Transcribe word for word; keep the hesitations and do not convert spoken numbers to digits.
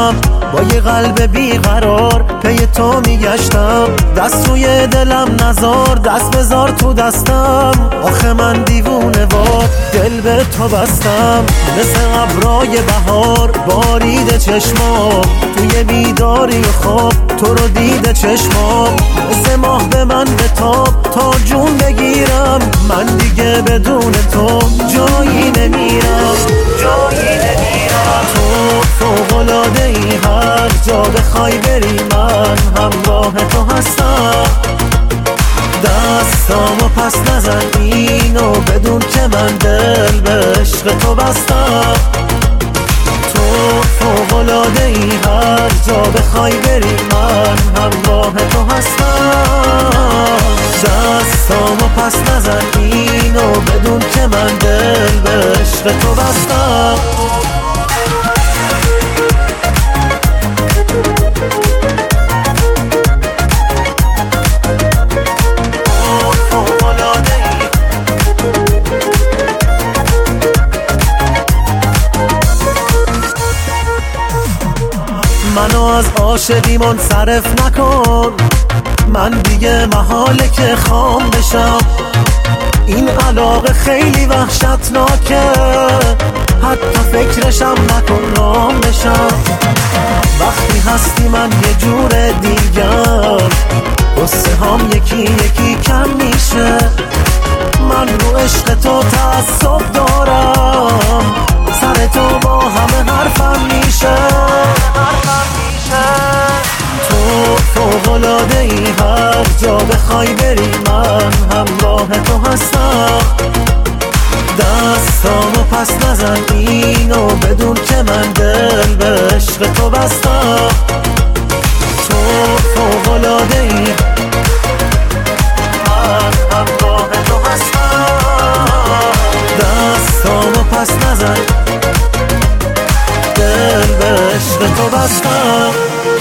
شبم با یه قلب بیقرار پی تو میگشتم، دست روی دلم نزار، دست بذار تو دستم. آخه من دیوونه وار دل به تو بستم، مثل ابرای بهار باریده چشمام، توی بیداری و خواب تو رو دیده چشمام. مثل ماه به من بتاب تا جون بگیرم، من دیگه بدون تو جایی نمیرم، جایی نمیرم. تو فوق‌العاده ای، هر جا بخوای بری من همراه تو هستم. دستامو پس نزن اینو بدون که من دل به عشق تو بستم. تو فوق‌العاده ای، هر جا بخوای بری من همراه تو هستم. دستامو پس نزن اینو بدون که من دل به عشق تو بستم. منو از عاشقی منصرف نکن، من دیگه محاله که خام بشم. این علاقه خیلی وحشتناکه، حتی فکرشم نکن رام بشم. وقتی هستی من یه جور دیگر، قصه هم یکی یکی کم میشه. من رو عشق تو تعصب دارم، سر تو با همه حرفم میشه. تو فوق‌العاده ای، هر جا بخوای بری من همراه تو هستم. دستامو پس نزن اینو بدون که من دل به عشق تو بستم. تو فوق‌العاده ای، من همراه تو هستم. دستامو پس نزن دل به عشق تو بستم.